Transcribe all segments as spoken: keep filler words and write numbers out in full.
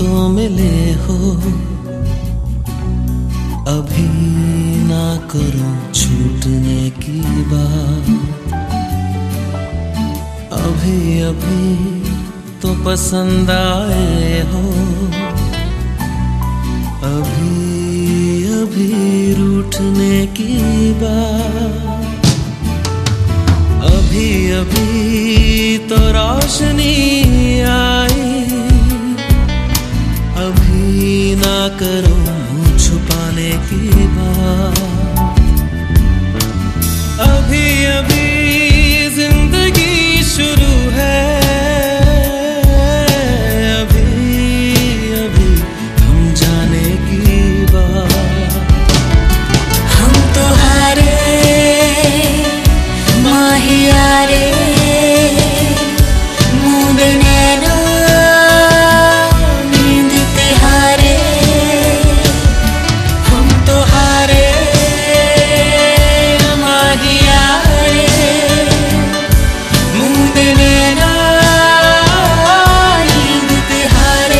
तो मिले हो, अभी ना करो छूटने की बात। अभी अभी तो पसंद आए हो, अभी अभी रूठने की बात। अभी अभी तो रोशनी आई, अभी ना करो मुँह छुपाने की बात। अभी अभी जिंदगी शुरू है, अभी अभी हम जाने की बात। हम तो हारे माहियारे, मूंद नैनो नींद तिहारे। हम तो हारे माहियारे, मूंद नैनो नींद तिहारे।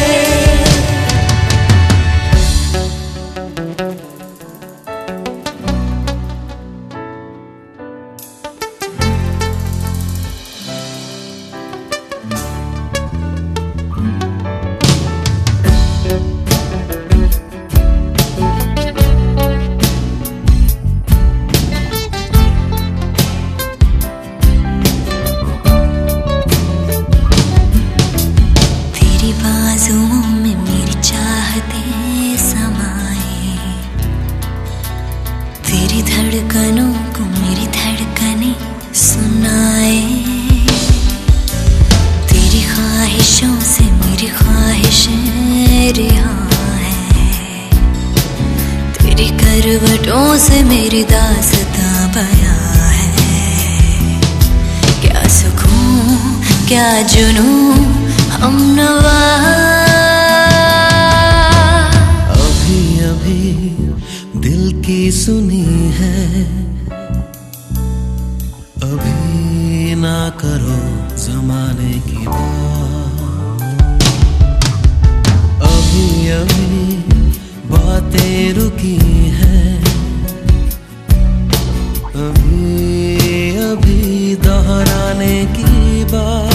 बाजुओं में मेरी चाहतें समाए, तेरी धड़कनों को मेरी धड़कनें सुनाए। तेरी ख्वाहिशों से मेरी ख्वाहिशें रिहा है, तेरी करवटों से मेरी दास्तां बयां है। क्या सुकून क्या जुनून हम नवा। अभी अभी दिल की सुनी है, अभी ना करो जमाने की बात। अभी अभी बातें रुकी हैं, अभी अभी दोहराने की बात।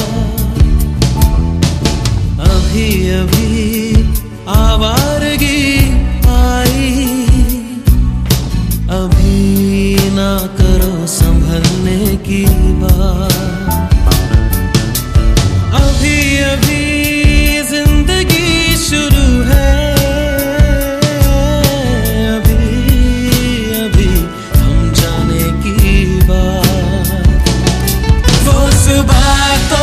अभी अभी आवारगी आई, अभी ना करो संभलने की बात। अभी अभी जिंदगी शुरू है, अभी अभी हम जाने की बात। वो सुबह तो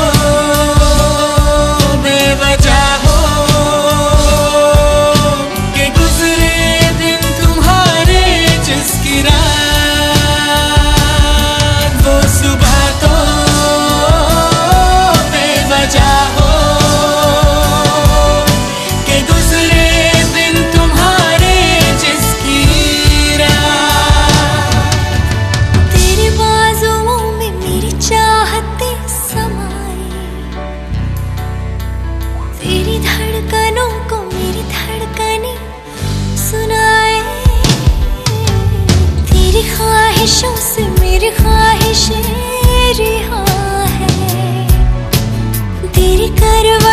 तेरी धड़कनों को मेरी धड़कनें सुनाए। तेरी ख्वाहिशों से मेरी ख्वाहिशें रिहा है, तेरी करवा